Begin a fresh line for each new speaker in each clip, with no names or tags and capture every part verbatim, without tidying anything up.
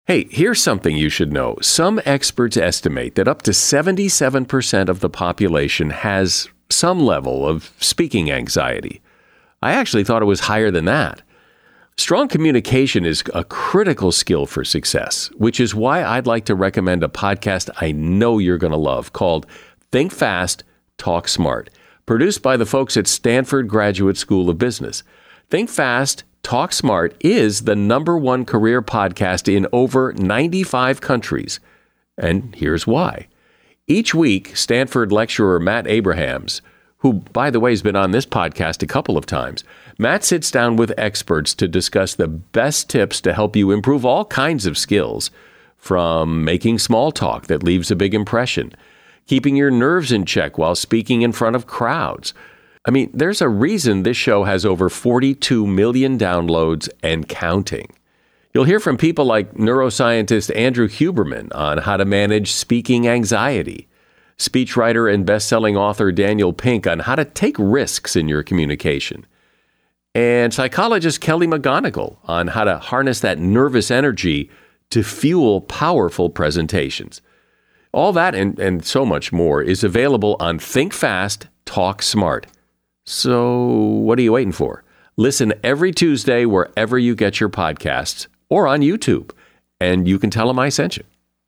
Hey, here's something you should know. Some experts estimate that up to seventy-seven percent of the population has some level of speaking anxiety. I actually thought it was higher than that. Strong communication is a critical skill for success, which is why I'd like to recommend a podcast I know you're going to love called Think Fast, Talk Smart, produced by the folks at Stanford Graduate School of Business. Think Fast, Talk Smart is the number one career podcast in over ninety-five countries. And here's why. Each week, Stanford lecturer Matt Abrahams, who, by the way, has been on this podcast a couple of times, Matt sits down with experts to discuss the best tips to help you improve all kinds of skills, from making small talk that leaves a big impression, keeping your nerves in check while speaking in front of crowds. I mean, there's a reason this show has over forty-two million downloads and counting. You'll hear from people like neuroscientist Andrew Huberman on how to manage speaking anxiety, speechwriter and best-selling author Daniel Pink on how to take risks in your communication, and psychologist Kelly McGonigal on how to harness that nervous energy to fuel powerful presentations. All that and, and so much more is available on Think Fast, Talk Smart. So what are you waiting for? Listen every Tuesday wherever you get your podcasts or on YouTube, and you can tell them I sent you.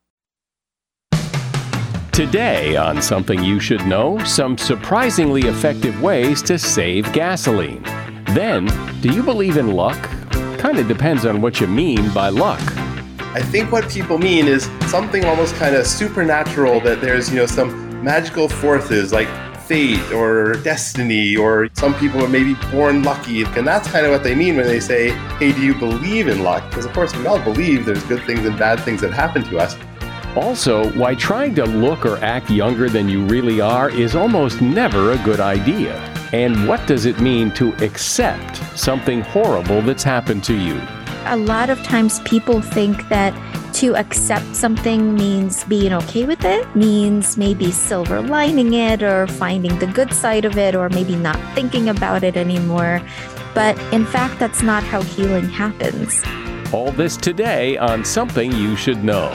Today on Something You Should Know, some surprisingly effective ways to save gasoline. Then, do you believe in luck? Kind of depends on what you mean by luck.
I think what people mean is something almost kind of supernatural, that there's, you know, some magical forces like fate or destiny, or some people are maybe born lucky. And that's kind of what they mean when they say, hey, do you believe in luck? Because of course we all believe there's good things and bad things that happen to us.
Also, why trying to look or act younger than you really are is almost never a good idea. And what does it mean to accept something horrible that's happened to you?
A lot of times people think that to accept something means being okay with it, means maybe silver lining it or finding the good side of it, or maybe not thinking about it anymore. But in fact, that's not how healing happens.
All this today on Something You Should Know.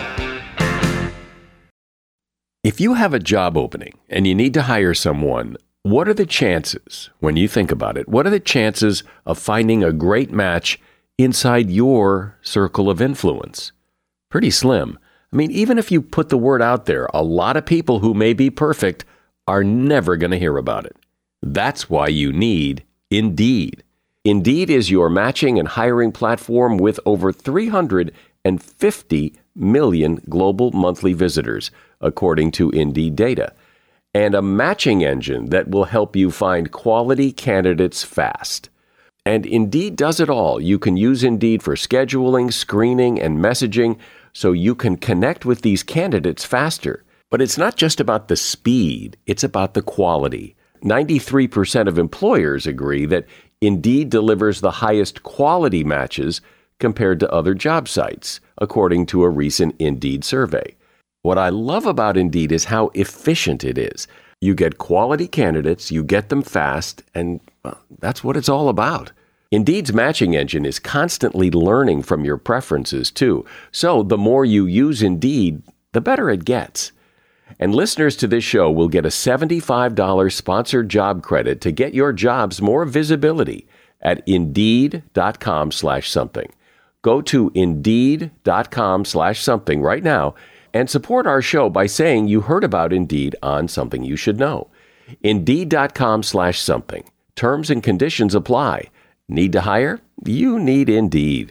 If you have a job opening and you need to hire someone, what are the chances, when you think about it, what are the chances of finding a great match inside your circle of influence? Pretty slim. I mean, even if you put the word out there, a lot of people who may be perfect are never going to hear about it. That's why you need Indeed. Indeed is your matching and hiring platform with over three hundred fifty million global monthly visitors, according to Indeed data, and a matching engine that will help you find quality candidates fast. And Indeed does it all. You can use Indeed for scheduling, screening, and messaging so you can connect with these candidates faster. But it's not just about the speed, it's about the quality. ninety-three percent of employers agree that Indeed delivers the highest quality matches compared to other job sites, according to a recent Indeed survey. What I love about Indeed is how efficient it is. You get quality candidates, you get them fast, and well, that's what it's all about. Indeed's matching engine is constantly learning from your preferences, too. So the more you use Indeed, the better it gets. And listeners to this show will get a seventy-five dollars sponsored job credit to get your jobs more visibility at Indeed.com slash something. Go to Indeed.com slash something right now and support our show by saying you heard about Indeed on Something You Should Know. Indeed.com slash something. Terms and conditions apply. Need to hire? You need Indeed.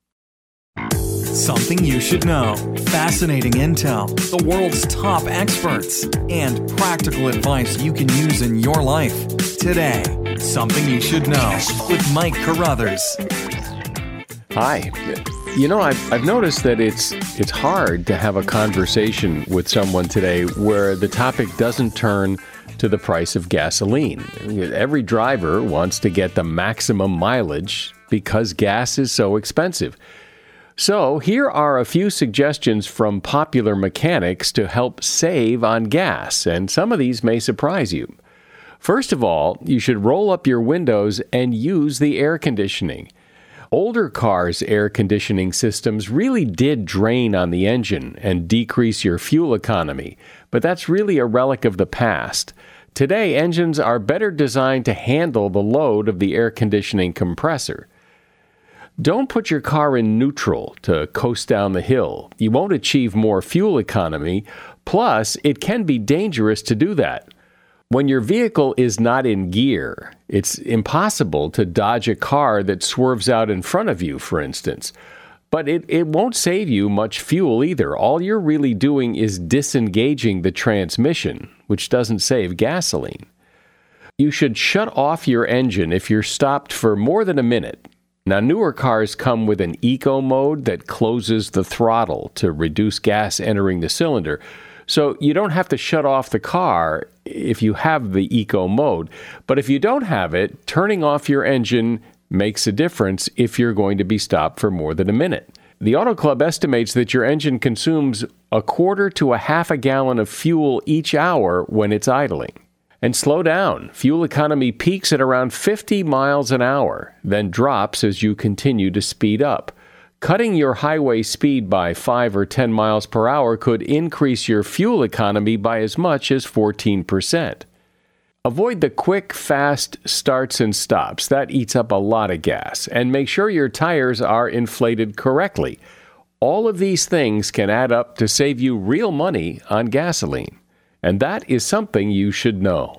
Something you should know. Fascinating intel, the world's top experts, and practical advice you can use in your life. Today, Something You Should Know with Mike Carruthers.
Hi. You know, I've, I've noticed that it's it's hard to have a conversation with someone today where the topic doesn't turn to the price of gasoline. Every driver wants to get the maximum mileage because gas is so expensive. So here are a few suggestions from popular mechanics to help save on gas, and some of these may surprise you. First of all, you should roll up your windows and use the air conditioning. Older cars' air conditioning systems really did drain on the engine and decrease your fuel economy, but that's really a relic of the past. Today, engines are better designed to handle the load of the air conditioning compressor. Don't put your car in neutral to coast down the hill. You won't achieve more fuel economy, plus it can be dangerous to do that. When your vehicle is not in gear, it's impossible to dodge a car that swerves out in front of you, for instance. But it, it won't save you much fuel either. All you're really doing is disengaging the transmission, which doesn't save gasoline. You should shut off your engine if you're stopped for more than a minute. Now, newer cars come with an eco mode that closes the throttle to reduce gas entering the cylinder. So you don't have to shut off the car if you have the eco mode. But if you don't have it, turning off your engine makes a difference if you're going to be stopped for more than a minute. The Auto Club estimates that your engine consumes a quarter to a half a gallon of fuel each hour when it's idling. And slow down. Fuel economy peaks at around fifty miles an hour, then drops as you continue to speed up. Cutting your highway speed by five or ten miles per hour could increase your fuel economy by as much as fourteen percent. Avoid the quick, fast starts and stops. That eats up a lot of gas. And make sure your tires are inflated correctly. All of these things can add up to save you real money on gasoline. And that is something you should know.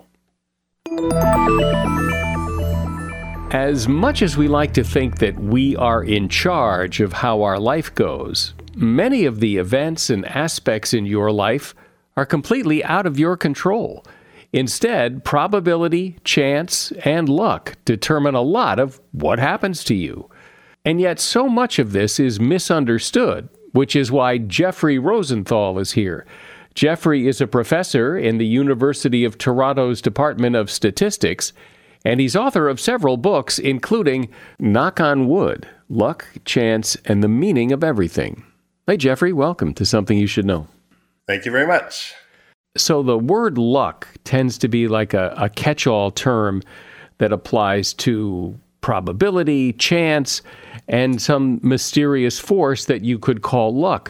As much as we like to think that we are in charge of how our life goes, many of the events and aspects in your life are completely out of your control. Instead, probability, chance, and luck determine a lot of what happens to you. And yet so much of this is misunderstood, which is why Jeffrey Rosenthal is here. Jeffrey is a professor in the University of Toronto's Department of Statistics, and he's author of several books, including Knock on Wood, Luck, Chance, and the Meaning of Everything. Hey, Jeffrey, welcome to Something You Should Know.
Thank you very much.
So the word luck tends to be like a, a catch-all term that applies to probability, chance, and some mysterious force that you could call luck.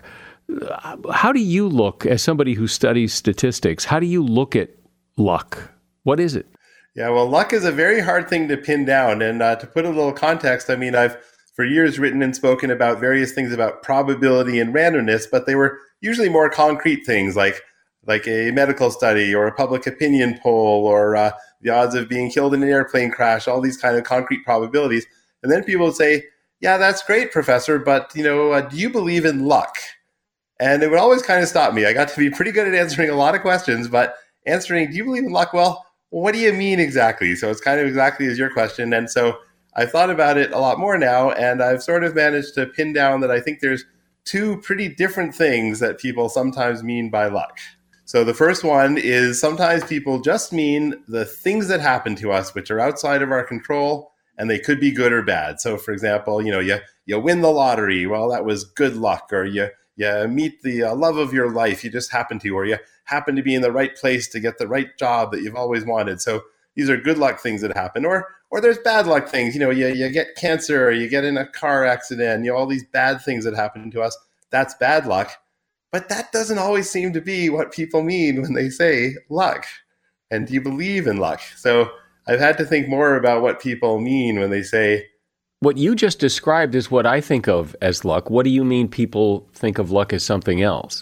How do you look, as somebody who studies statistics, how do you look at luck? What is it?
Yeah, well, luck is a very hard thing to pin down. And uh, to put a little context, I mean, I've for years written and spoken about various things about probability and randomness, but they were usually more concrete things like like a medical study or a public opinion poll or uh, the odds of being killed in an airplane crash, all these kind of concrete probabilities. And then people would say, yeah, that's great, Professor, but you know, uh, do you believe in luck? And it would always kind of stop me. I got to be pretty good at answering a lot of questions, but answering, do you believe in luck? Well, what do you mean exactly? So it's kind of exactly as your question. And so I've thought about it a lot more now, and I've sort of managed to pin down that I think there's two pretty different things that people sometimes mean by luck. So the first one is sometimes people just mean the things that happen to us, which are outside of our control, and they could be good or bad. So for example, you know, you, you win the lottery. Well, that was good luck. Or you, you meet the uh, love of your life. You just happen to, or you happen to be in the right place to get the right job that you've always wanted. So these are good luck things that happen. Or or there's bad luck things. You know, you, you get cancer, or you get in a car accident, you know, all these bad things that happen to us. That's bad luck. But that doesn't always seem to be what people mean when they say luck. And do you believe in luck? So I've had to think more about what people mean when they say.
What you just described is what I think of as luck. What do you mean people think of luck as something else?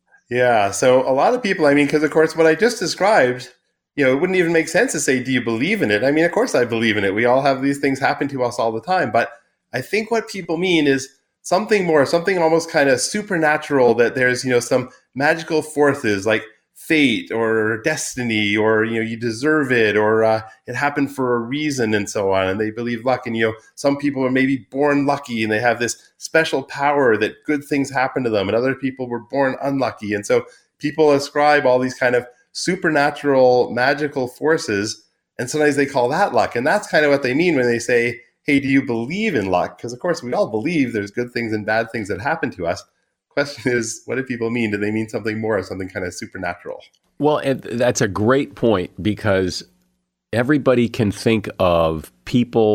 Yeah, so a lot of people, I mean, because of course what I just described, you know, it wouldn't even make sense to say, do you believe in it? I mean, of course I believe in it. We all have these things happen to us all the time. But I think what people mean is something more, something almost kind of supernatural, that there's, you know, some magical forces like fate or destiny, or, you know, you deserve it, or uh, it happened for a reason, and so on. And they believe luck. And, you know, some people are maybe born lucky and they have this special power that good things happen to them. And other people were born unlucky. And so people ascribe all these kind of supernatural, magical forces. And sometimes they call that luck. And that's kind of what they mean when they say, hey, do you believe in luck? Because, of course, we all believe there's good things and bad things that happen to us. Question is, what do people mean? Do they mean something more or something kind of supernatural?
Well, and that's a great point, because everybody can think of people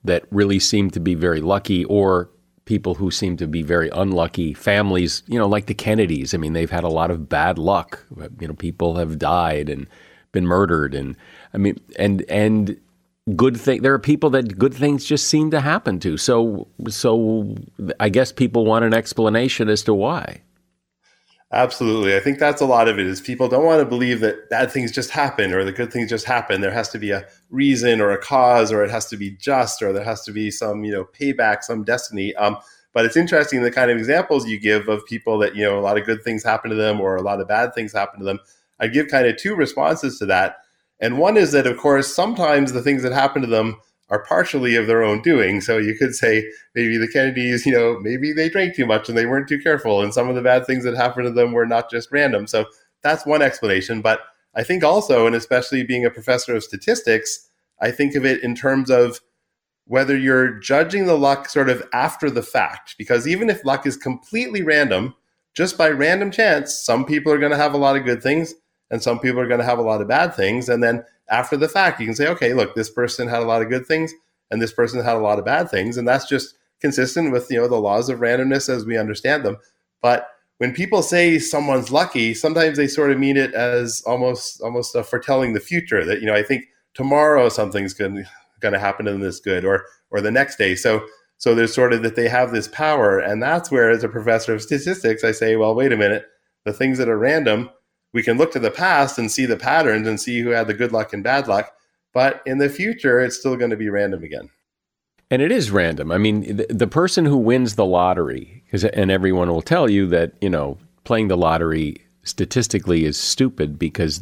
that really seem to be very lucky, or people who seem to be very unlucky, families, you know, like the Kennedys. I mean, they've had a lot of bad luck. You know, people have died and been murdered. And I mean, and, and good thing, there are people that good things just seem to happen to. So, so I guess people want an explanation as to why.
Absolutely. I think that's a lot of it, is people don't want to believe that bad things just happen or the good things just happen. There has to be a reason or a cause, or it has to be just, or there has to be some, you know, payback, some destiny. Um, but it's interesting the kind of examples you give of people that, you know, a lot of good things happen to them or a lot of bad things happen to them. I give kind of two responses to that. And one is that, of course, sometimes the things that happen to them are partially of their own doing. So you could say maybe the Kennedys, you know, maybe they drank too much and they weren't too careful, and some of the bad things that happened to them were not just random. So that's one explanation. But I think also, and especially being a professor of statistics, I think of it in terms of whether you're judging the luck sort of after the fact. Because even if luck is completely random, just by random chance, some people are going to have a lot of good things and some people are going to have a lot of bad things. And then after the fact, you can say, okay, look, this person had a lot of good things and this person had a lot of bad things. And that's just consistent with, you know, the laws of randomness as we understand them. But when people say someone's lucky, sometimes they sort of mean it as almost almost a foretelling the future, that, you know, I think tomorrow something's going to happen to them that's good, or or the next day. So so there's sort of that they have this power. And that's where, as a professor of statistics, I say, well, wait a minute, the things that are random, we can look to the past and see the patterns and see who had the good luck and bad luck. But in the future, it's still going to be random again.
And it is random. I mean, the, the person who wins the lottery, and everyone will tell you that, you know, playing the lottery statistically is stupid because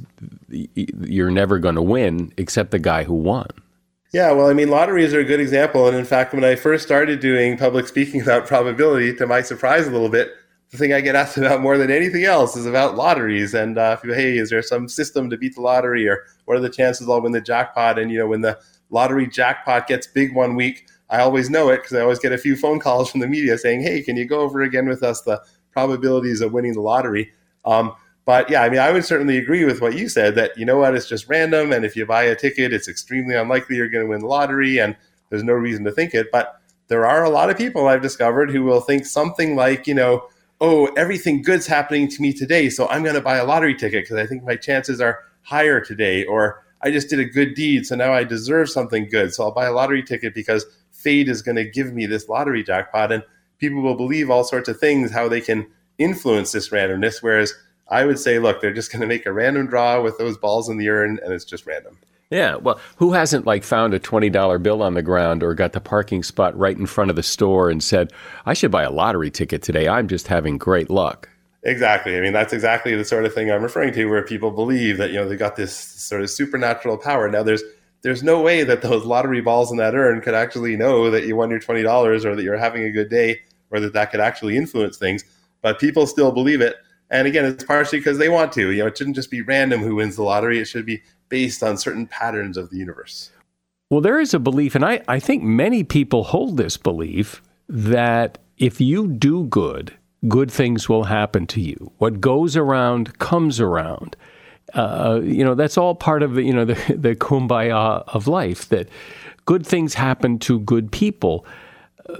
you're never going to win except the guy who won.
Yeah, well, I mean, lotteries are a good example. And in fact, when I first started doing public speaking about probability, to my surprise a little bit, the thing I get asked about more than anything else is about lotteries. And uh, hey, is there some system to beat the lottery, or what are the chances I'll win the jackpot? And, you know, when the lottery jackpot gets big one week, I always know it because I always get a few phone calls from the media saying, hey, can you go over again with us the probabilities of winning the lottery? Um, but yeah, I mean, I would certainly agree with what you said, that, you know what, it's just random. And if you buy a ticket, it's extremely unlikely you're going to win the lottery, and there's no reason to think it. But there are a lot of people I've discovered who will think something like, you know, oh, everything good's happening to me today, so I'm going to buy a lottery ticket because I think my chances are higher today. Or I just did a good deed, so now I deserve something good, so I'll buy a lottery ticket because fate is going to give me this lottery jackpot. And people will believe all sorts of things, how they can influence this randomness, whereas I would say, look, they're just going to make a random draw with those balls in the urn, and it's just random.
Yeah, well, who hasn't like found a twenty dollar bill on the ground or got the parking spot right in front of the store and said, I should buy a lottery ticket today. I'm just having great luck.
Exactly. I mean, that's exactly the sort of thing I'm referring to, where people believe that, you know, they got this sort of supernatural power. Now, there's there's no way that those lottery balls in that urn could actually know that you won your twenty dollars or that you're having a good day, or that that could actually influence things. But people still believe it. And again, it's partially because they want to. You know, it shouldn't just be random who wins the lottery. It should be based on certain patterns of the universe.
Well, there is a belief, and I, I think many people hold this belief, that if you do good, good things will happen to you. What goes around comes around. Uh, you know, that's all part of the, you know, the, the kumbaya of life, that good things happen to good people. Uh,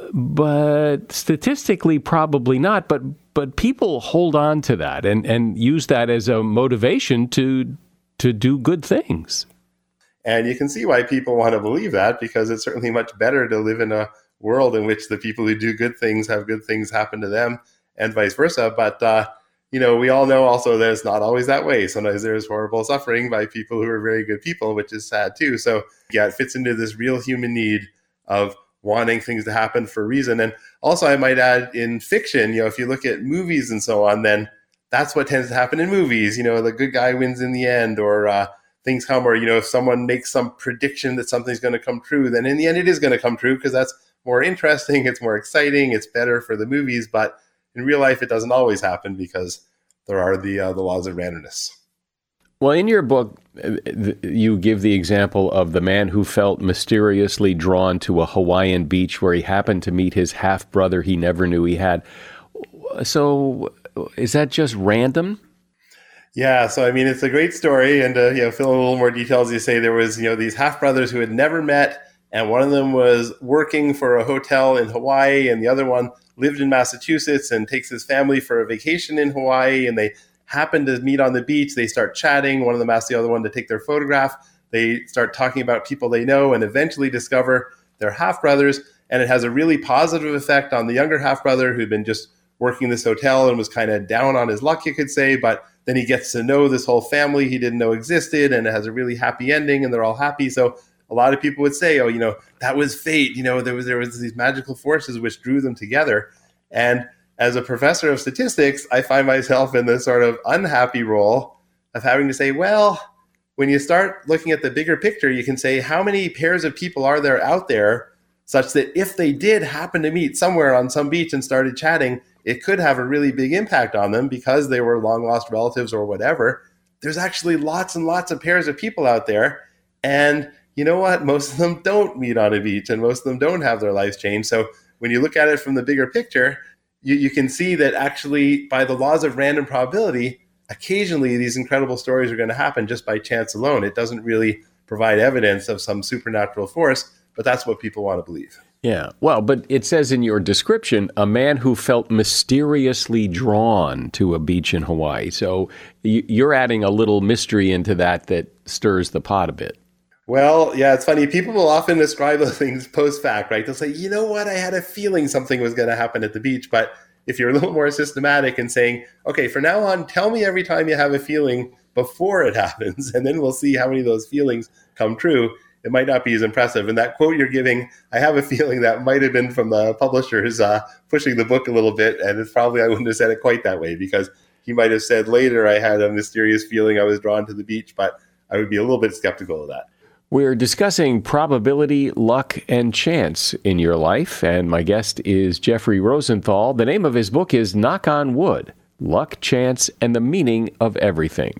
but statistically, probably not. But but people hold on to that and, and use that as a motivation to to do good things.
And you can see why people want to believe that, because it's certainly much better to live in a world in which the people who do good things have good things happen to them, and vice versa. But, uh, you know, we all know also that it's not always that way. Sometimes there's horrible suffering by people who are very good people, which is sad too. So yeah, it fits into this real human need of wanting things to happen for a reason. And also, I might add, in fiction, you know, if you look at movies and so on, then that's what tends to happen in movies. You know, the good guy wins in the end, or uh, things come, or, you know, if someone makes some prediction that something's going to come true, then in the end it is going to come true, because that's more interesting, it's more exciting, it's better for the movies. But in real life, it doesn't always happen because there are the uh, the laws of randomness.
Well, in your book, you give the example of the man who felt mysteriously drawn to a Hawaiian beach where he happened to meet his half-brother he never knew he had. So is that just random?
Yeah, so I mean, it's a great story. And uh, you know, fill in a little more details, you say there was, you know, these half-brothers who had never met, And one of them was working for a hotel in Hawaii, and the other one lived in Massachusetts and takes his family for a vacation in Hawaii. And they happen to meet on the beach. They start chatting. One of them asks the other one to take their photograph. They start talking about people they know and eventually discover they're half-brothers. And it has a really positive effect on the younger half-brother who'd been just working this hotel and was kind of down on his luck, you could say. But then he gets to know this whole family he didn't know existed, and it has a really happy ending, and they're all happy. So a lot of people would say, oh, you know, that was fate. You know, there was there was these magical forces which drew them together. And as a professor of statistics, I find myself in this sort of unhappy role of having to say, well, when you start looking at the bigger picture, you can say, how many pairs of people are there out there such that if they did happen to meet somewhere on some beach and started chatting, it could have a really big impact on them because they were long lost relatives or whatever. There's actually lots and lots of pairs of people out there. And you know what? Most of them don't meet on a beach, and most of them don't have their lives changed. So when you look at it from the bigger picture, you, you can see that actually by the laws of random probability, occasionally these incredible stories are going to happen just by chance alone. It doesn't really provide evidence of some supernatural force, but that's what people want to believe.
Yeah. Well, but it says in your description, a man who felt mysteriously drawn to a beach in Hawaii. So you're adding a little mystery into that that stirs the pot a bit.
Well, yeah, it's funny. People will often describe those things post-fact, right? They'll say, you know what? I had a feeling something was going to happen at the beach. But if you're a little more systematic and saying, okay, from now on, tell me every time you have a feeling before it happens, and then we'll see how many of those feelings come true, it might not be as impressive. And that quote you're giving, I have a feeling that might have been from the publisher who's uh, pushing the book a little bit. And it's probably, I wouldn't have said it quite that way, because he might have said later, I had a mysterious feeling I was drawn to the beach, but I would be a little bit skeptical of that.
We're discussing probability, luck, and chance in your life, and my guest is Jeffrey Rosenthal. The name of his book is Knock on Wood, Luck, Chance, and the Meaning of Everything.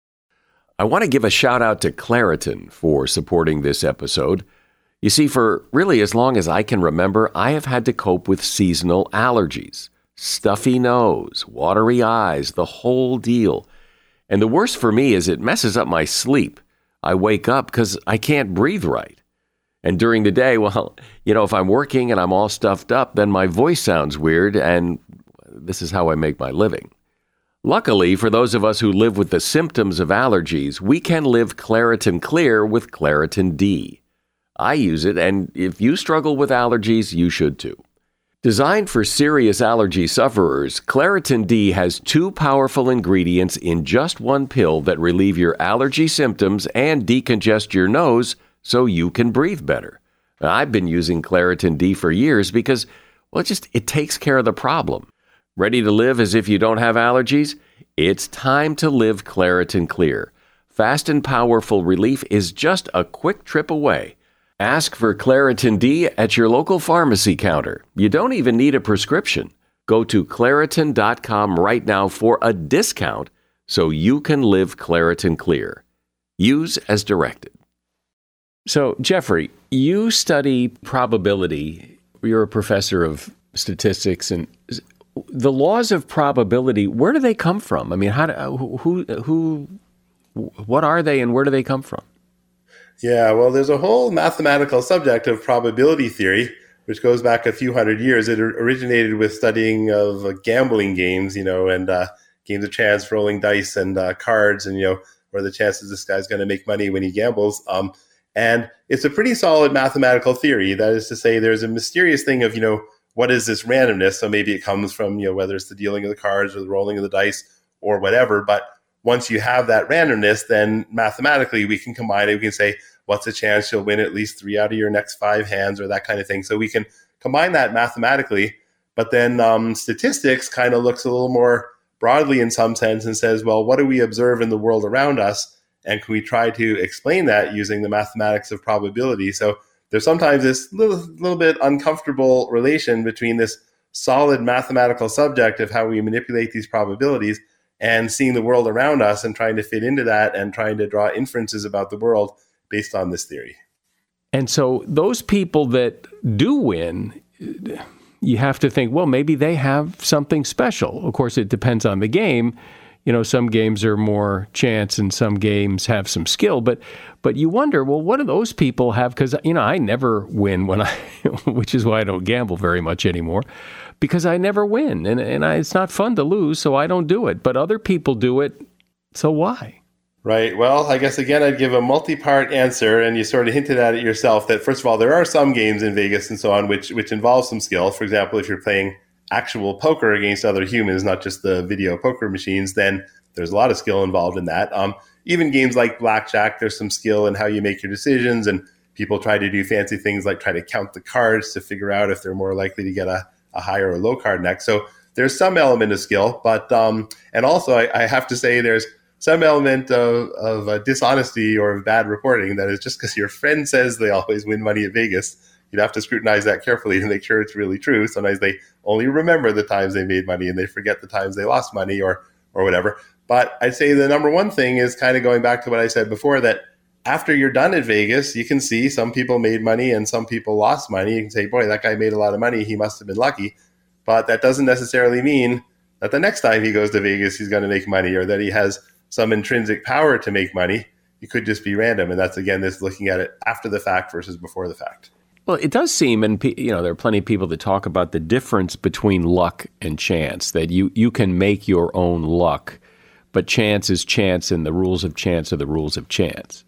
I want to give a shout out to Claritin for supporting this episode. You see, for really as long as I can remember, I have had to cope with seasonal allergies. Stuffy nose, watery eyes, the whole deal. And the worst for me is it messes up my sleep. I wake up because I can't breathe right. And during the day, well, you know, if I'm working and I'm all stuffed up, then my voice sounds weird, and this is how I make my living. Luckily, for those of us who live with the symptoms of allergies, we can live Claritin Clear with Claritin D. I use it, and if you struggle with allergies, you should too. Designed for serious allergy sufferers, Claritin D has two powerful ingredients in just one pill that relieve your allergy symptoms and decongest your nose so you can breathe better. Now, I've been using Claritin D for years because, well, it just it takes care of the problem. Ready to live as if you don't have allergies? It's time to live Claritin Clear. Fast and powerful relief is just a quick trip away. Ask for Claritin D at your local pharmacy counter. You don't even need a prescription. Go to Claritin dot com right now for a discount so you can live Claritin Clear. Use as directed. So, Jeffrey, you study probability. You're a professor of statistics, and the laws of probability, where do they come from? I mean, how do, who, who, what are they and where do they come from?
Yeah, well, there's a whole mathematical subject of probability theory, which goes back a few hundred years. It originated with studying of uh, gambling games, you know, and uh, games of chance, rolling dice and uh, cards, and, you know, what are the chances this guy's going to make money when he gambles. Um, and it's a pretty solid mathematical theory. That is to say, there's a mysterious thing of, you know, what is this randomness? So maybe it comes from, you know, whether it's the dealing of the cards or the rolling of the dice or whatever. But once you have that randomness, then mathematically we can combine it. We can say, what's the chance you'll win at least three out of your next five hands, or that kind of thing. So we can combine that mathematically. But then um, statistics kind of looks a little more broadly in some sense and says, well, what do we observe in the world around us? And can we try to explain that using the mathematics of probability? So there's sometimes this little, little bit uncomfortable relation between this solid mathematical subject of how we manipulate these probabilities and seeing the world around us and trying to fit into that and trying to draw inferences about the world based on this theory.
And so those people that do win, you have to think, well, maybe they have something special. Of course, it depends on the game. you know, some games are more chance and some games have some skill. But but you wonder, well, what do those people have? Because, you know, I never win when I, which is why I don't gamble very much anymore, because I never win. And, and I, it's not fun to lose, so I don't do it. But other people do it, so why?
Right. Well, I guess, again, I'd give a multi-part answer, and you sort of hinted at it yourself that, first of all, there are some games in Vegas and so on which which involve some skill. For example, if you're playing actual poker against other humans, not just the video poker machines, then there's a lot of skill involved in that. Um, even games like blackjack, there's some skill in how you make your decisions, and people try to do fancy things like try to count the cards to figure out if they're more likely to get a, a high or a low card neck. So there's some element of skill, but um, and also I, I have to say there's some element of, of uh, dishonesty or of bad reporting. That is, just because your friend says they always win money at Vegas, you'd have to scrutinize that carefully to make sure it's really true. Sometimes they only remember the times they made money and they forget the times they lost money or or whatever. But I'd say the number one thing is kind of going back to what I said before, that after you're done at Vegas, you can see some people made money and some people lost money. You can say, boy, that guy made a lot of money. He must have been lucky. But that doesn't necessarily mean that the next time he goes to Vegas, he's going to make money, or that he has some intrinsic power to make money. It could just be random. And that's, again, this looking at it after the fact versus before the fact.
Well, it does seem, and you know, there are plenty of people that talk about the difference between luck and chance, that you, you can make your own luck, but chance is chance, and the rules of chance are the rules of chance.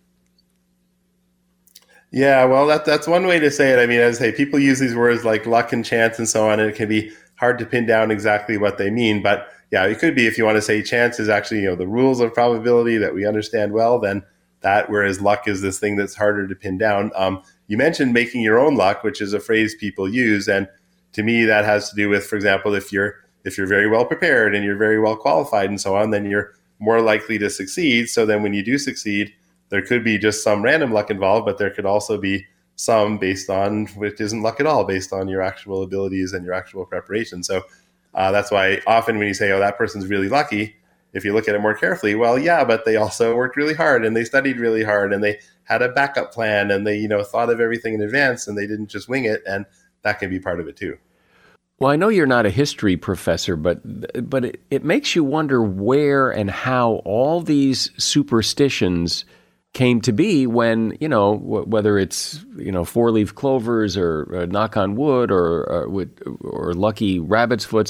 Yeah, well, that that's one way to say it. I mean, as I say, people use these words like luck and chance and so on, and it can be hard to pin down exactly what they mean. But yeah, it could be, if you want to say chance is actually, you know, the rules of probability that we understand well, then that, whereas luck is this thing that's harder to pin down. Um, you mentioned making your own luck, which is a phrase people use, and to me, that has to do with, for example, if you're if you're very well prepared and you're very well qualified and so on, then you're more likely to succeed. So then when you do succeed, there could be just some random luck involved, but there could also be some based on, which isn't luck at all, based on your actual abilities and your actual preparation. So uh, that's why often when you say, oh, that person's really lucky, if you look at it more carefully, well, yeah, but they also worked really hard and they studied really hard and they had a backup plan and they, you know, thought of everything in advance and they didn't just wing it. And that can be part of it too.
Well, I know you're not a history professor, but but it, it makes you wonder where and how all these superstitions came to be when, you know, w- whether it's, you know, four-leaf clovers or uh, knock on wood or, or, with, or lucky rabbit's foots,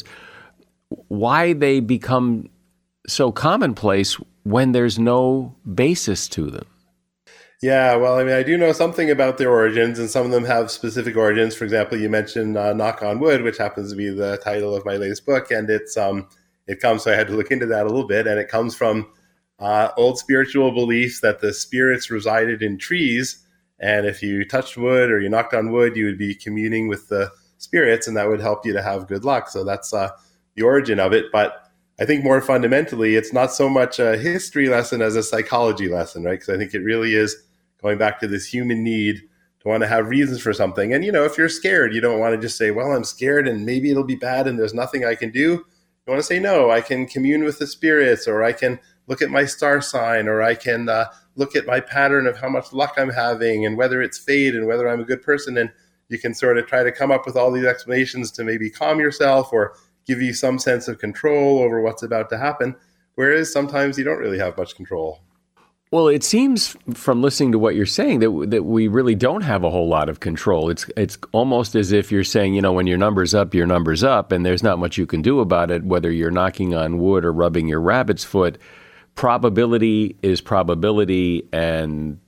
why they become so commonplace when there's no basis to them.
Yeah, well, I mean, I do know something about their origins, and some of them have specific origins. For example, you mentioned uh, Knock on Wood, which happens to be the title of my latest book, and it's um, it comes, so I had to look into that a little bit, and it comes from uh, old spiritual beliefs that the spirits resided in trees, and if you touched wood or you knocked on wood, you would be communing with the spirits, and that would help you to have good luck. So that's uh, the origin of it, but I think more fundamentally, it's not so much a history lesson as a psychology lesson, right? Because I think it really is going back to this human need to want to have reasons for something. And, you know, if you're scared, you don't want to just say, well, I'm scared and maybe it'll be bad and there's nothing I can do. You want to say, no, I can commune with the spirits, or I can look at my star sign, or I can uh, look at my pattern of how much luck I'm having and whether it's fate and whether I'm a good person. And you can sort of try to come up with all these explanations to maybe calm yourself or give you some sense of control over what's about to happen. Whereas sometimes you don't really have much control.
Well, it seems from listening to what you're saying that that we really don't have a whole lot of control. It's it's almost as if you're saying, you know, when your number's up, your number's up, and there's not much you can do about it, whether you're knocking on wood or rubbing your rabbit's foot. Probability is probability, and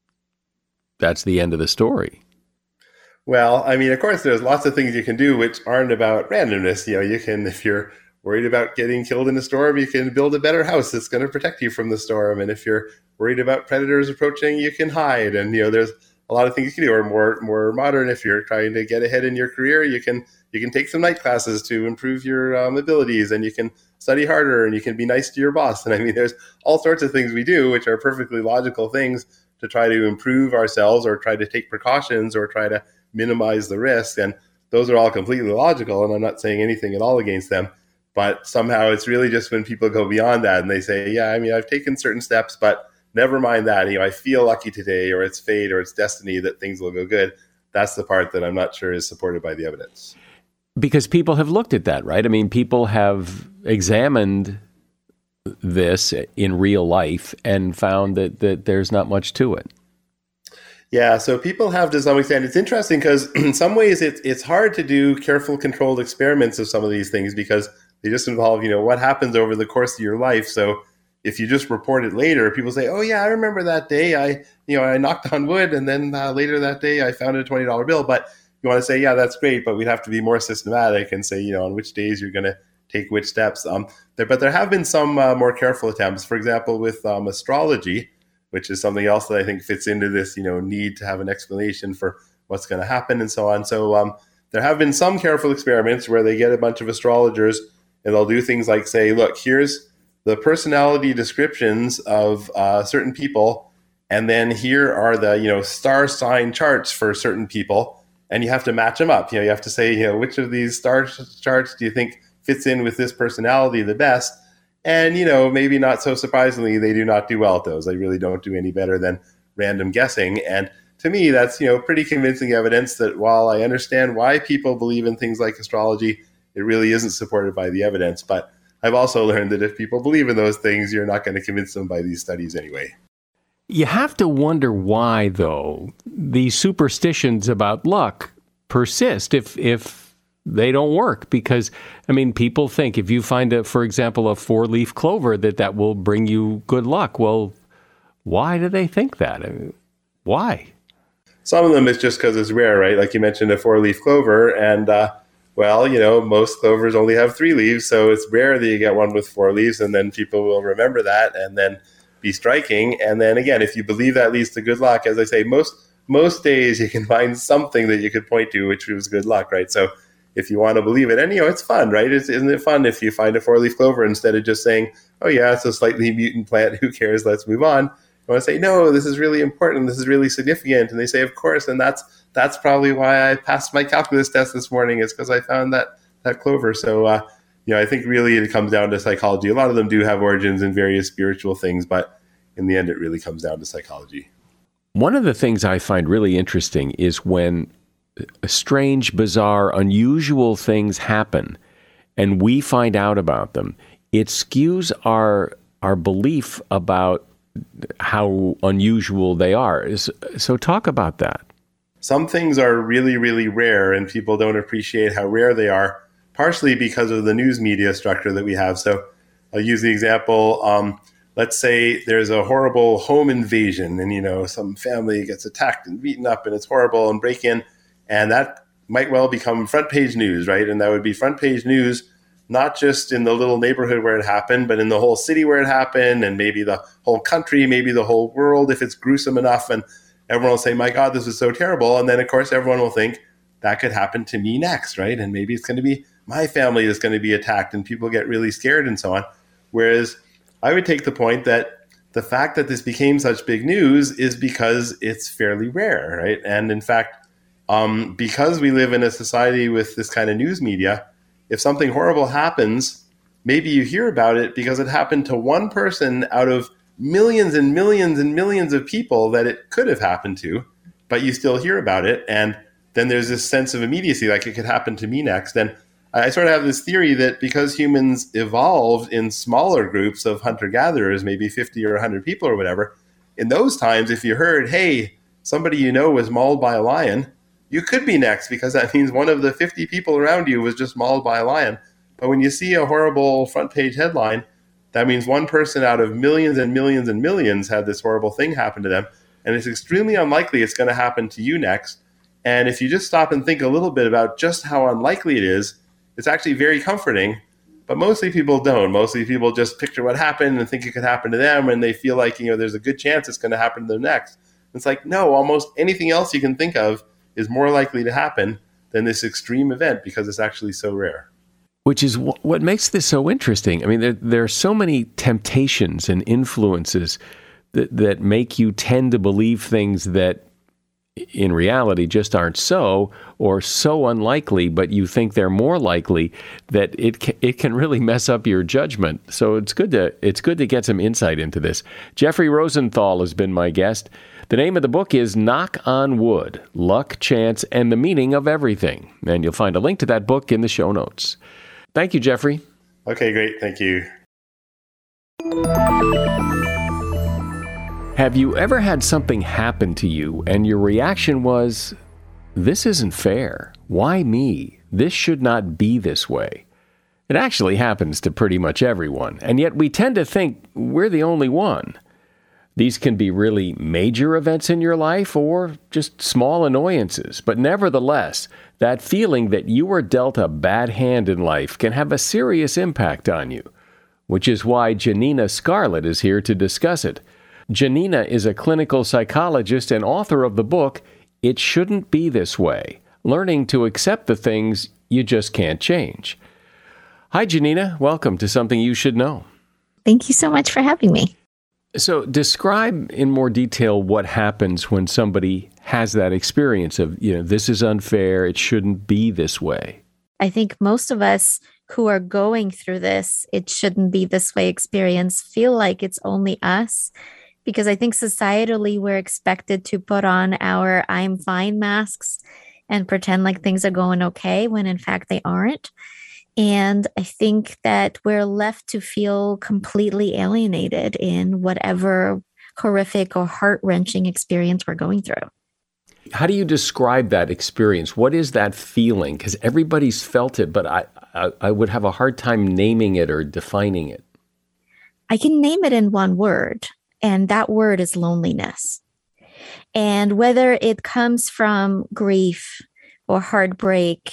that's the end of the story.
Well, I mean, of course, there's lots of things you can do which aren't about randomness. You know, you can, if you're worried about getting killed in a storm, you can build a better house that's going to protect you from the storm. And if you're worried about predators approaching, you can hide. And, you know, there's a lot of things you can do. Or more more modern, if you're trying to get ahead in your career, you can you can take some night classes to improve your um, abilities, and you can study harder, and you can be nice to your boss. And I mean, there's all sorts of things we do which are perfectly logical things to try to improve ourselves, or try to take precautions, or try to minimize the risk. And those are all completely logical, and I'm not saying anything at all against them. But somehow it's really just when people go beyond that and they say, yeah, I mean, I've taken certain steps, but never mind that. You know, I feel lucky today, or it's fate, or it's destiny that things will go good. That's the part that I'm not sure is supported by the evidence.
Because people have looked at that, right? I mean, people have examined this in real life and found that, that there's not much to it.
Yeah, so people have to some extent. It's interesting because in some ways it's it's hard to do careful, controlled experiments of some of these things because they just involve, you know, what happens over the course of your life. So if you just report it later, people say, "Oh yeah, I remember that day. I, you know, I knocked on wood, and then uh, later that day I found a twenty dollar bill." But you want to say, "Yeah, that's great," but we'd have to be more systematic and say, you know, on which days you're going to take which steps. Um, there, but there have been some uh, more careful attempts. For example, with um, astrology, which is something else that I think fits into this, you know, need to have an explanation for what's going to happen and so on. So um, there have been some careful experiments where they get a bunch of astrologers and they'll do things like say, look, here's the personality descriptions of uh, certain people, and then here are the, you know, star sign charts for certain people, and you have to match them up. You know, you have to say, you know, which of these star charts do you think fits in with this personality the best? And, you know, maybe not so surprisingly, they do not do well at those. They really don't do any better than random guessing. And to me, that's, you know, pretty convincing evidence that while I understand why people believe in things like astrology, it really isn't supported by the evidence. But I've also learned that if people believe in those things, you're not going to convince them by these studies anyway.
You have to wonder why, though, these superstitions about luck persist if if they don't work. Because, I mean, people think if you find, a, for example, a four-leaf clover, that that will bring you good luck. Well, why do they think that? I mean, why?
Some of them is just because it's rare, right? Like you mentioned, a four-leaf clover, and uh, well, you know, most clovers only have three leaves, so it's rare that you get one with four leaves, and then people will remember that and then be striking. And then again, if you believe that leads to good luck, as I say, most most days you can find something that you could point to which was good luck, right? So if you want to believe it, and you know, it's fun, right? It's, isn't it fun if you find a four-leaf clover instead of just saying, "Oh yeah, it's a slightly mutant plant. Who cares? Let's move on." You want to say, "No, this is really important. This is really significant." And they say, "Of course." And that's that's probably why I passed my calculus test this morning, is because I found that that clover. So, uh, you know, I think really it comes down to psychology. A lot of them do have origins in various spiritual things, but in the end, it really comes down to psychology.
One of the things I find really interesting is when strange, bizarre, unusual things happen and we find out about them, it skews our our belief about how unusual they are. So talk about that.
Some things are really, really rare, and people don't appreciate how rare they are, partially because of the news media structure that we have. So I'll use the example, um, let's say there's a horrible home invasion, and, you know, some family gets attacked and beaten up, and it's horrible, and break in. And that might well become front page news, right? And that would be front page news, not just in the little neighborhood where it happened, but in the whole city where it happened, and maybe the whole country, maybe the whole world, if it's gruesome enough. And everyone will say, "My God, this is so terrible." And then, of course, everyone will think that could happen to me next, right? And maybe it's going to be my family that's going to be attacked, and people get really scared and so on. Whereas I would take the point that the fact that this became such big news is because it's fairly rare, right? And in fact, Um, because we live in a society with this kind of news media, if something horrible happens, maybe you hear about it because it happened to one person out of millions and millions and millions of people that it could have happened to, but you still hear about it. And then there's this sense of immediacy, like it could happen to me next. And I sort of have this theory that because humans evolved in smaller groups of hunter-gatherers, maybe fifty or one hundred people or whatever, in those times, if you heard, hey, somebody you know was mauled by a lion, you could be next, because that means one of the fifty people around you was just mauled by a lion. But when you see a horrible front page headline, that means one person out of millions and millions and millions had this horrible thing happen to them. And it's extremely unlikely it's going to happen to you next. And if you just stop and think a little bit about just how unlikely it is, it's actually very comforting. But mostly people don't. Mostly people just picture what happened and think it could happen to them, and they feel like, you know, there's a good chance it's going to happen to them next. It's like, no, almost anything else you can think of is more likely to happen than this extreme event, because it's actually so rare.
Which is w- what makes this so interesting. I mean, there, there are so many temptations and influences that, that make you tend to believe things that in reality just aren't so, or so unlikely, but you think they're more likely, that it ca- it can really mess up your judgment. So it's good to it's good to get some insight into this. Jeffrey Rosenthal has been my guest. The name of the book is Knock on Wood, Luck, Chance, and the Meaning of Everything. And you'll find a link to that book in the show notes. Thank you, Jeffrey.
Okay, great. Thank you.
Have you ever had something happen to you and your reaction was, this isn't fair. Why me? This should not be this way. It actually happens to pretty much everyone, and yet we tend to think we're the only one. These can be really major events in your life or just small annoyances, but nevertheless, that feeling that you were dealt a bad hand in life can have a serious impact on you, which is why Janina Scarlett is here to discuss it. Janina is a clinical psychologist and author of the book, It Shouldn't Be This Way, Learning to Accept the Things You Just Can't Change. Hi, Janina. Welcome to Something You Should Know.
Thank you so much for having me.
So describe in more detail what happens when somebody has that experience of, you know, this is unfair, it shouldn't be this way.
I think most of us who are going through this, it shouldn't be this way experience, feel like it's only us. Because I think societally we're expected to put on our I'm fine masks and pretend like things are going okay when in fact they aren't. And I think that we're left to feel completely alienated in whatever horrific or heart-wrenching experience we're going through.
How do you describe that experience? What is that feeling? Because everybody's felt it, but I, I, I would have a hard time naming it or defining it.
I can name it in one word. And that word is loneliness. And whether it comes from grief or heartbreak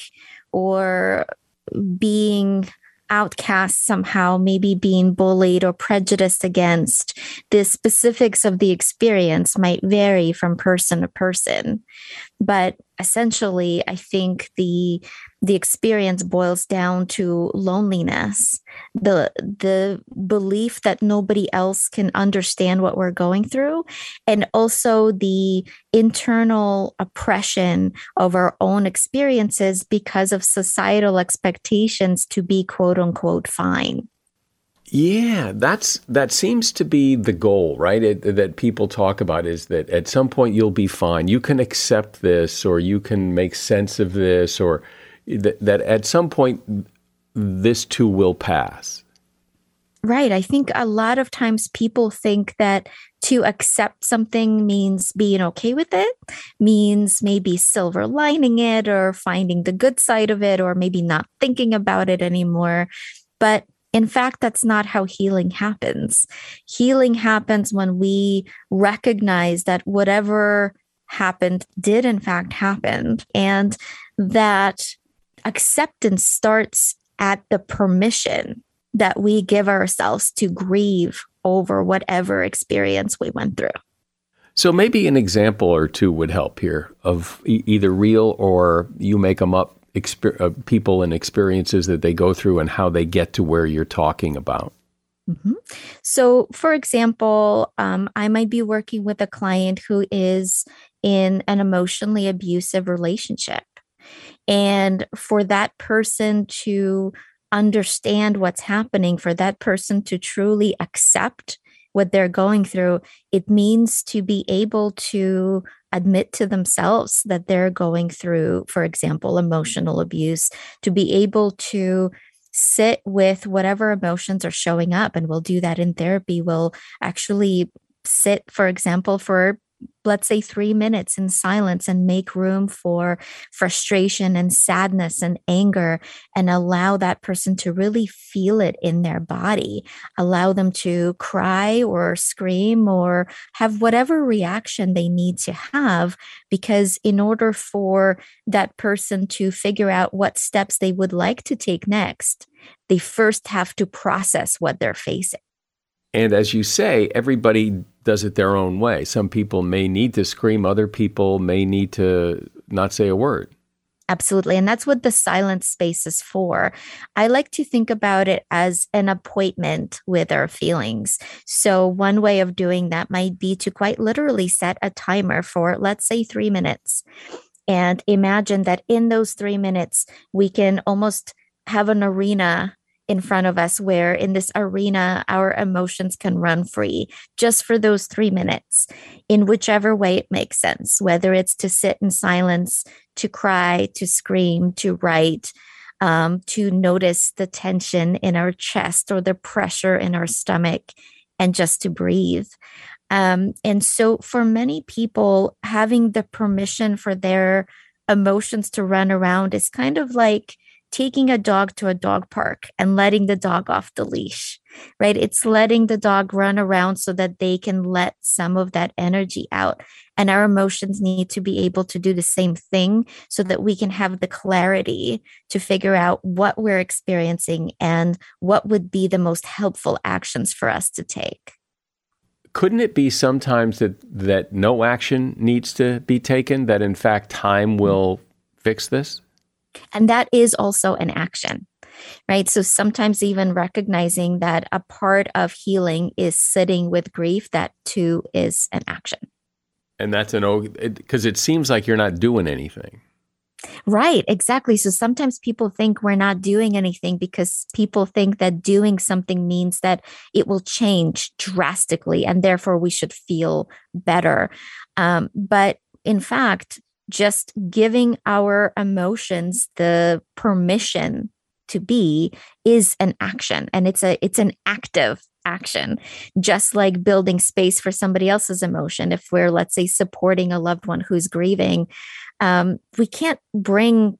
or being outcast somehow, maybe being bullied or prejudiced against, the specifics of the experience might vary from person to person. But essentially, I think the the experience boils down to loneliness, the the belief that nobody else can understand what we're going through, and also the internal oppression of our own experiences because of societal expectations to be quote unquote fine.
Yeah, that's that seems to be the goal, right? It, that people talk about is that at some point you'll be fine. You can accept this, or you can make sense of this, or that, that at some point this too will pass.
Right. I think a lot of times people think that to accept something means being okay with it, means maybe silver lining it or finding the good side of it, or maybe not thinking about it anymore. But in fact, that's not how healing happens. Healing happens when we recognize that whatever happened did in fact happen, and that acceptance starts at the permission that we give ourselves to grieve over whatever experience we went through.
So maybe an example or two would help here of e- either real or you make them up Exper- uh, people and experiences that they go through and how they get to where you're talking about.
Mm-hmm. So, for example, um, I might be working with a client who is in an emotionally abusive relationship. And for that person to understand what's happening, for that person to truly accept what they're going through, it means to be able to admit to themselves that they're going through, for example, emotional abuse, to be able to sit with whatever emotions are showing up. And we'll do that in therapy. We'll actually sit, for example, for let's say three minutes in silence and make room for frustration and sadness and anger, and allow that person to really feel it in their body, allow them to cry or scream or have whatever reaction they need to have, because in order for that person to figure out what steps they would like to take next, they first have to process what they're facing.
And as you say, everybody does it their own way. Some people may need to scream. Other people may need to not say a word.
Absolutely. And that's what the silence space is for. I like to think about it as an appointment with our feelings. So one way of doing that might be to quite literally set a timer for, let's say, three minutes. And imagine that in those three minutes, we can almost have an arena in front of us where in this arena, our emotions can run free just for those three minutes in whichever way it makes sense, whether it's to sit in silence, to cry, to scream, to write, um, to notice the tension in our chest or the pressure in our stomach and just to breathe. Um, and so for many people, having the permission for their emotions to run around is kind of like taking a dog to a dog park and letting the dog off the leash, right? It's letting the dog run around so that they can let some of that energy out. And our emotions need to be able to do the same thing so that we can have the clarity to figure out what we're experiencing and what would be the most helpful actions for us to take.
Couldn't it be sometimes that, that no action needs to be taken, that in fact time will fix this?
And that is also an action, right? So sometimes even recognizing that a part of healing is sitting with grief, that too is an action.
And that's an, because it seems like you're not doing anything.
Right, exactly. So sometimes people think we're not doing anything because people think that doing something means that it will change drastically and therefore we should feel better. Um, but in fact, just giving our emotions the permission to be is an action, and it's a it's an active action, just like building space for somebody else's emotion. If we're, let's say, supporting a loved one who's grieving, um, we can't bring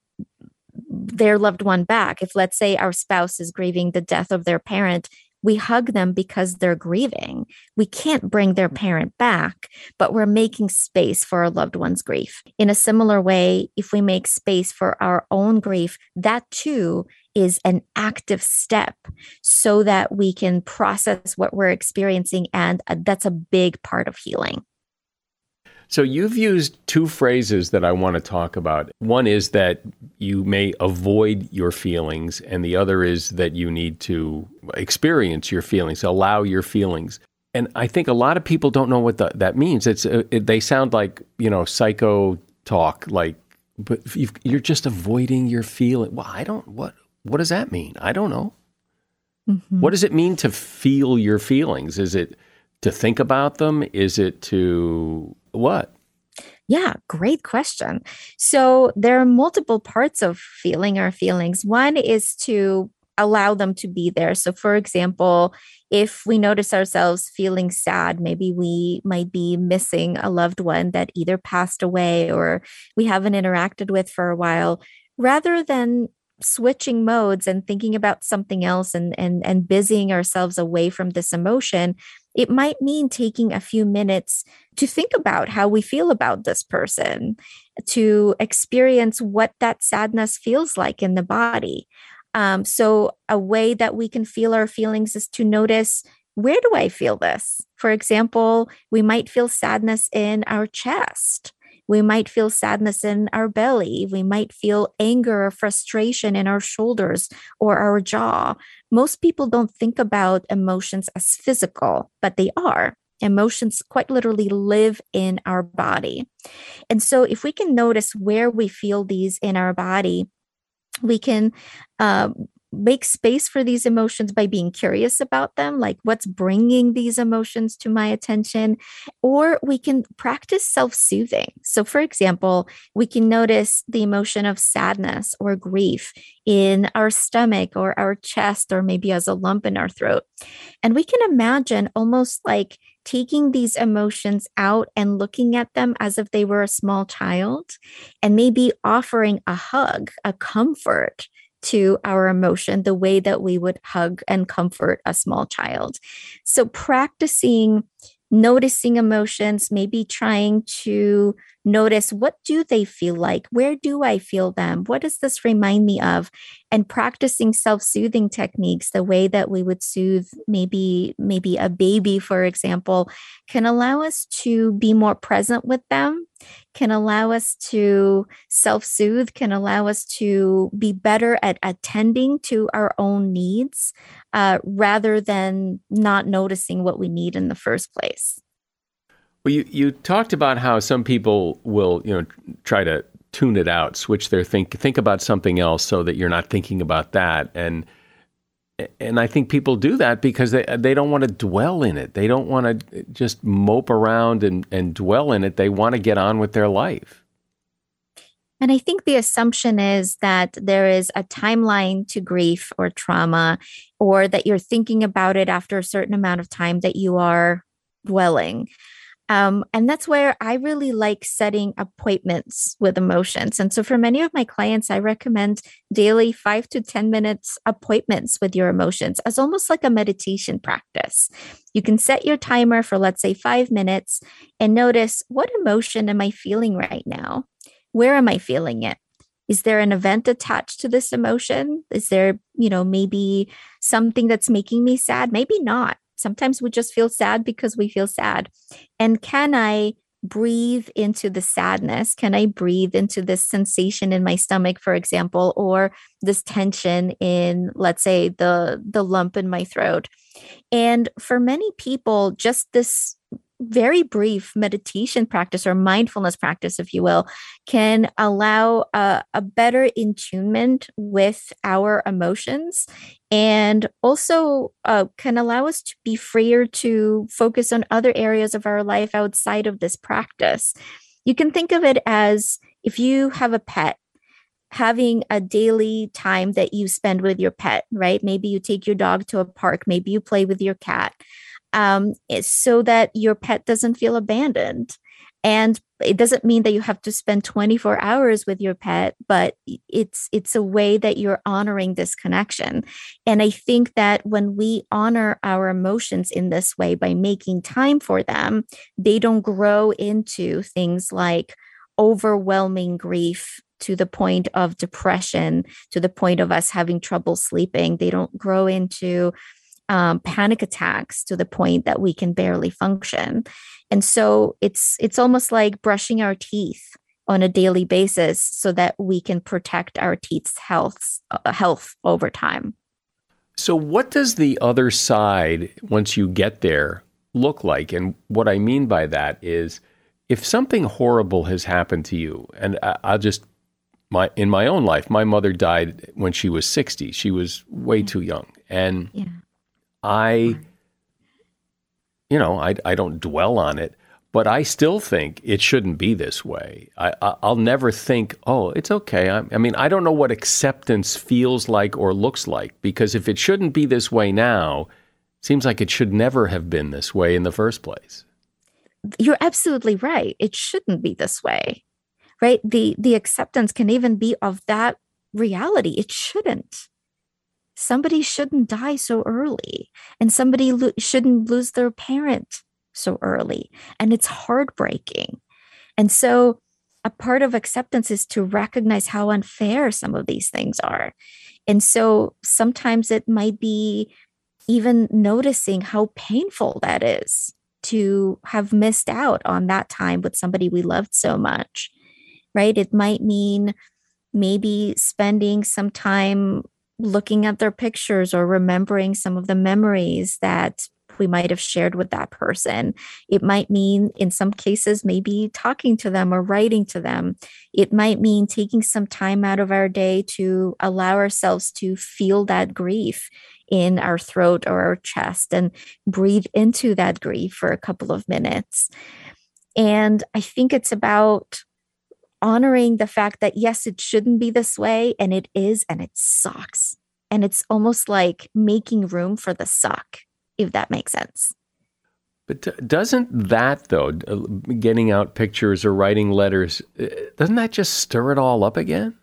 their loved one back. If, let's say, our spouse is grieving the death of their parent, we hug them because they're grieving. We can't bring their parent back, but we're making space for our loved one's grief. In a similar way, if we make space for our own grief, that too is an active step so that we can process what we're experiencing. And that's a big part of healing.
So you've used two phrases that I want to talk about. One is that you may avoid your feelings, and the other is that you need to experience your feelings, allow your feelings. And I think a lot of people don't know what the, that means. It's uh, it, they sound like, you know, psycho talk, like, but you've, you're just avoiding your feeling. Well, I don't, what, what does that mean? I don't know. Mm-hmm. What does it mean to feel your feelings? Is it to think about them? Is it to what?
Yeah, great question. So there are multiple parts of feeling our feelings. One is to allow them to be there. So for example, if we notice ourselves feeling sad, maybe we might be missing a loved one that either passed away or we haven't interacted with for a while, rather than switching modes and thinking about something else and, and, and busying ourselves away from this emotion, it might mean taking a few minutes to think about how we feel about this person, to experience what that sadness feels like in the body. Um, so a way that we can feel our feelings is to notice, where do I feel this? For example, we might feel sadness in our chest. We might feel sadness in our belly. We might feel anger or frustration in our shoulders or our jaw. Most people don't think about emotions as physical, but they are. Emotions quite literally live in our body. And so if we can notice where we feel these in our body, we can uh, make space for these emotions by being curious about them, like what's bringing these emotions to my attention, or we can practice self-soothing. So for example, we can notice the emotion of sadness or grief in our stomach or our chest, or maybe as a lump in our throat. And we can imagine almost like taking these emotions out and looking at them as if they were a small child, and maybe offering a hug, a comfort to our emotion, the way that we would hug and comfort a small child. So practicing noticing emotions, maybe trying to notice, what do they feel like? Where do I feel them? What does this remind me of? And practicing self-soothing techniques, the way that we would soothe maybe, maybe a baby, for example, can allow us to be more present with them, can allow us to self-soothe, can allow us to be better at attending to our own needs, uh, rather than not noticing what we need in the first place.
Well, you, you talked about how some people will, you know, try to tune it out, switch their think, think about something else so that you're not thinking about that. And and I think people do that because they they don't want to dwell in it. They don't want to just mope around and, and dwell in it. They want to get on with their life.
And I think the assumption is that there is a timeline to grief or trauma, or that you're thinking about it after a certain amount of time that you are dwelling. Um, and that's where I really like setting appointments with emotions. And so for many of my clients, I recommend daily five to ten minutes appointments with your emotions as almost like a meditation practice. You can set your timer for, let's say, five minutes and notice, what emotion am I feeling right now? Where am I feeling it? Is there an event attached to this emotion? Is there, you know, maybe something that's making me sad? Maybe not. Sometimes we just feel sad because we feel sad. And can I breathe into the sadness? Can I breathe into this sensation in my stomach, for example, or this tension in, let's say, the, the lump in my throat? And for many people, just this very brief meditation practice or mindfulness practice, if you will, can allow a, a better attunement with our emotions, and also uh, can allow us to be freer to focus on other areas of our life outside of this practice. You can think of it as if you have a pet, having a daily time that you spend with your pet, right? Maybe you take your dog to a park, maybe you play with your cat. Um, so that your pet doesn't feel abandoned. And it doesn't mean that you have to spend twenty-four hours with your pet, but it's it's a way that you're honoring this connection. And I think that when we honor our emotions in this way by making time for them, they don't grow into things like overwhelming grief to the point of depression, to the point of us having trouble sleeping. They don't grow into Um, panic attacks to the point that we can barely function. And so it's it's almost like brushing our teeth on a daily basis so that we can protect our teeth's health, uh, health over time.
So what does the other side, once you get there, look like? And what I mean by that is, if something horrible has happened to you, and I, I'll just, my in my own life, my mother died when she was sixty. She was way too young. And
Yeah.
I, you know, I, I don't dwell on it, but I still think it shouldn't be this way. I, I, I'll never think, oh, it's okay. I, I mean, I don't know what acceptance feels like or looks like, because if it shouldn't be this way now, it seems like it should never have been this way in the first place.
You're absolutely right. It shouldn't be this way, right? The, the acceptance can even be of that reality. It shouldn't. Somebody shouldn't die so early, and somebody lo- shouldn't lose their parent so early. And it's heartbreaking. And so a part of acceptance is to recognize how unfair some of these things are. And so sometimes it might be even noticing how painful that is to have missed out on that time with somebody we loved so much, right? It might mean maybe spending some time looking at their pictures or remembering some of the memories that we might have shared with that person. It might mean, in some cases, maybe talking to them or writing to them. It might mean taking some time out of our day to allow ourselves to feel that grief in our throat or our chest and breathe into that grief for a couple of minutes. And I think it's about honoring the fact that, yes, it shouldn't be this way, and it is, and it sucks. And it's almost like making room for the suck, if that makes sense.
But d- doesn't that, though, getting out pictures or writing letters, doesn't that just stir it all up again?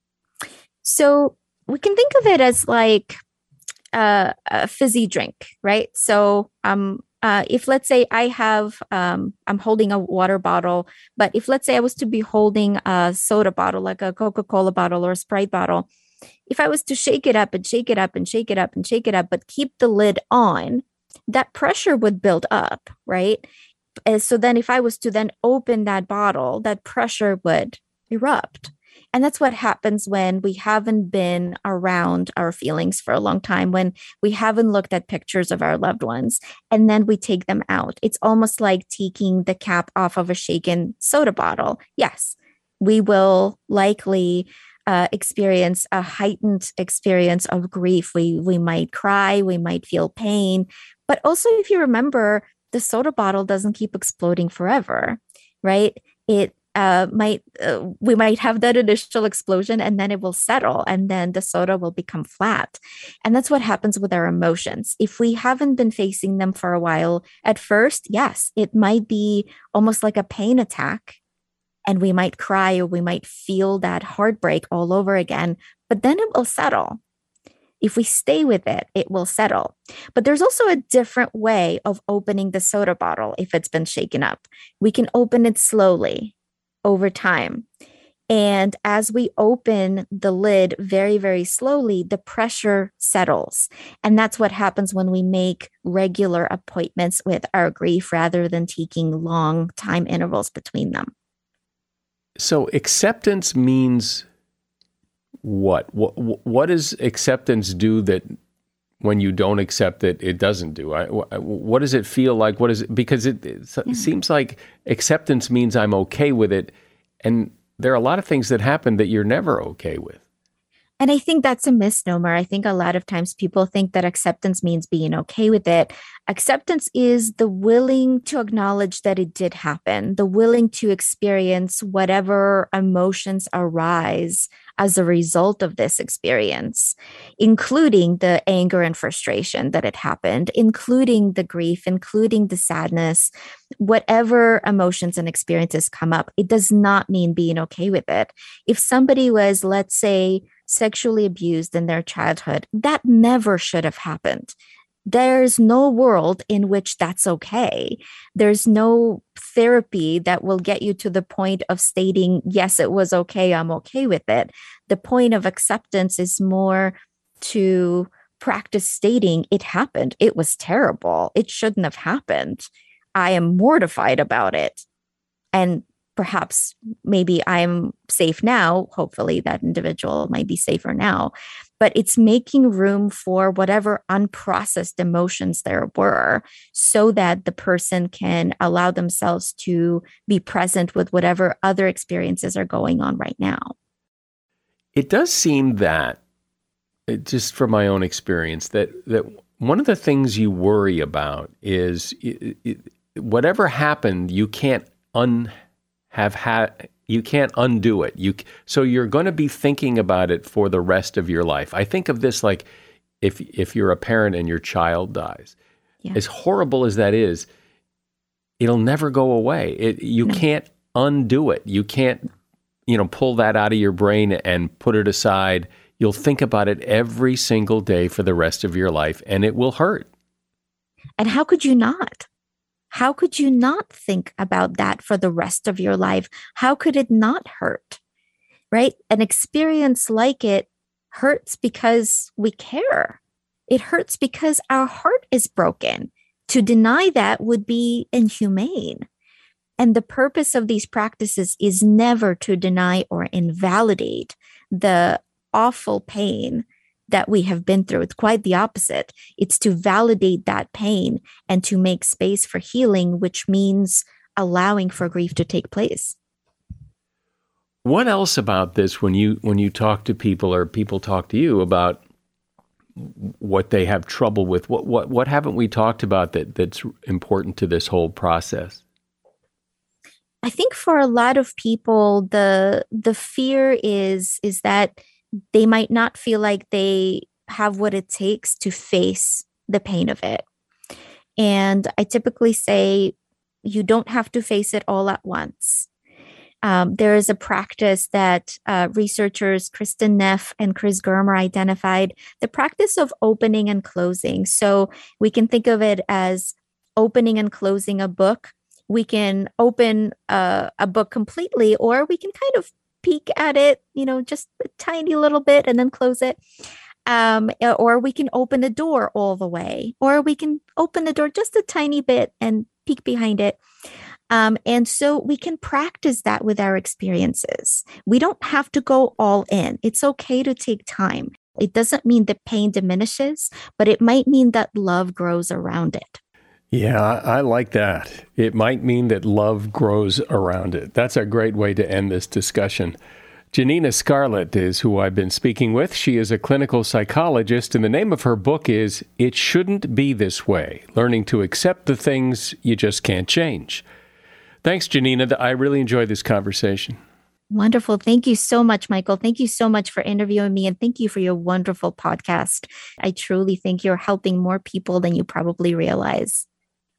So we can think of it as like uh, a fizzy drink, right? So um, Uh, if let's say I have, um, I'm holding a water bottle, but if let's say I was to be holding a soda bottle, like a Coca-Cola bottle or a Sprite bottle, if I was to shake it up and shake it up and shake it up and shake it up, but keep the lid on, that pressure would build up, right? And so then if I was to then open that bottle, that pressure would erupt. And that's what happens when we haven't been around our feelings for a long time, when we haven't looked at pictures of our loved ones, and then we take them out. It's almost like taking the cap off of a shaken soda bottle. Yes, we will likely uh, experience a heightened experience of grief. We, we might cry, we might feel pain. But also, if you remember, the soda bottle doesn't keep exploding forever, right? It uh, might uh, we might have that initial explosion, and then it will settle, and then the soda will become flat. And that's what happens with our emotions. If we haven't been facing them for a while, at first, yes, it might be almost like a pain attack, and we might cry or we might feel that heartbreak all over again, but then it will settle. If we stay with it, it will settle. But there's also a different way of opening the soda bottle if it's been shaken up. We can open it slowly over time. And as we open the lid very, very slowly, the pressure settles. And that's what happens when we make regular appointments with our grief rather than taking long time intervals between them.
So acceptance means what? What what does acceptance do that when you don't accept it, it doesn't do? I, what does it feel like? What is it? Because it, it yeah. seems like acceptance means I'm okay with it. And there are a lot of things that happen that you're never okay with.
And I think that's a misnomer. I think a lot of times people think that acceptance means being okay with it. Acceptance is the willing to acknowledge that it did happen, the willing to experience whatever emotions arise as a result of this experience, including the anger and frustration that it happened, including the grief, including the sadness, whatever emotions and experiences come up. It does not mean being okay with it. If somebody was, let's say, sexually abused in their childhood, that never should have happened. There's no world in which that's okay. There's no therapy that will get you to the point of stating, yes, it was okay, I'm okay with it. The point of acceptance is more to practice stating, it happened, it was terrible, it shouldn't have happened. I am mortified about it. And perhaps maybe I'm safe now. Hopefully that individual might be safer now. But it's making room for whatever unprocessed emotions there were so that the person can allow themselves to be present with whatever other experiences are going on right now.
It does seem that, just from my own experience, that, that one of the things you worry about is it, it, whatever happened, you can't un have had, you can't undo it. You so you're going to be thinking about it for the rest of your life. I think of this like if if you're a parent and your child dies, yeah. as horrible as that is, it'll never go away. It you no. can't undo it. You can't, you know, pull that out of your brain and put it aside. You'll think about it every single day for the rest of your life, and it will hurt.
And how could you not? How could you not think about that for the rest of your life? How could it not hurt, right? An experience like it hurts because we care. It hurts because our heart is broken. To deny that would be inhumane. And the purpose of these practices is never to deny or invalidate the awful pain that we have been through. It's quite the opposite. It's to validate that pain and to make space for healing, which means allowing for grief to take place.
What else about this, when you when you talk to people or people talk to you about what they have trouble with, what what what haven't we talked about that that's important to this whole process?
I think for a lot of people, the the fear is is that they might not feel like they have what it takes to face the pain of it. And I typically say, you don't have to face it all at once. Um, there is a practice that uh, researchers Kristen Neff and Chris Germer identified, the practice of opening and closing. So we can think of it as opening and closing a book. We can open uh, a book completely, or we can kind of peek at it, you know, just a tiny little bit and then close it. Um, or we can open the door all the way, or we can open the door just a tiny bit and peek behind it. Um, and so we can practice that with our experiences. We don't have to go all in. It's okay to take time. It doesn't mean the pain diminishes, but it might mean that love grows around it.
Yeah, I like that. It might mean that love grows around it. That's a great way to end this discussion. Janina Scarlett is who I've been speaking with. She is a clinical psychologist, and the name of her book is It Shouldn't Be This Way, Learning to Accept the Things You Just Can't Change. Thanks, Janina. I really enjoyed this conversation.
Wonderful. Thank you so much, Michael. Thank you so much for interviewing me, and thank you for your wonderful podcast. I truly think you're helping more people than you probably realize.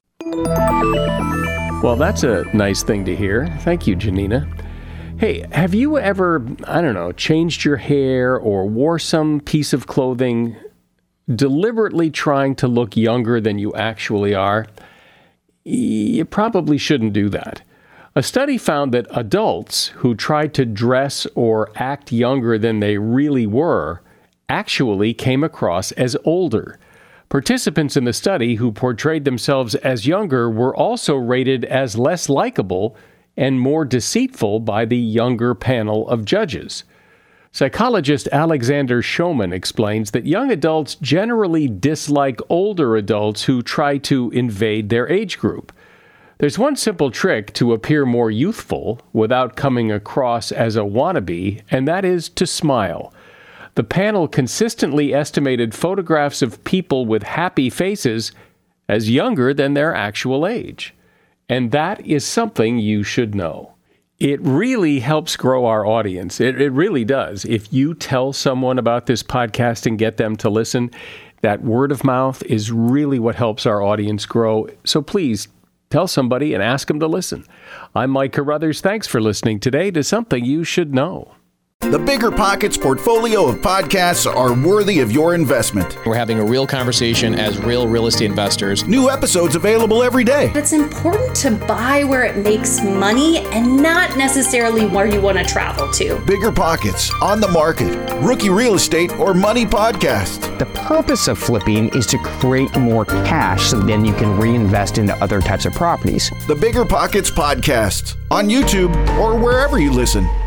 Well, that's a nice thing to hear. Thank you, Janina. Hey, have you ever, I don't know, changed your hair or wore some piece of clothing deliberately trying to look younger than you actually are? You probably shouldn't do that. A study found that adults who tried to dress or act younger than they really were actually came across as older. Participants in the study who portrayed themselves as younger were also rated as less likable and more deceitful by the younger panel of judges. Psychologist Alexander Shulman explains that young adults generally dislike older adults who try to invade their age group. There's one simple trick to appear more youthful without coming across as a wannabe, and that is to smile. The panel consistently estimated photographs of people with happy faces as younger than their actual age. And that is something you should know. It really helps grow our audience. It, it really does. If you tell someone about this podcast and get them to listen, that word of mouth is really what helps our audience grow. So please, tell somebody and ask them to listen. I'm Mike Carruthers. Thanks for listening today to Something You Should Know.
The Bigger Pockets portfolio of podcasts are worthy of your investment.
We're having a real conversation as real real estate investors.
New episodes available every day.
It's important to buy where it makes money and not necessarily where you want to travel to.
Bigger Pockets, On the Market, Rookie Real Estate, or Money Podcast.
The purpose of flipping is to create more cash so then you can reinvest into other types of properties.
The Bigger Pockets Podcast on YouTube or wherever you listen.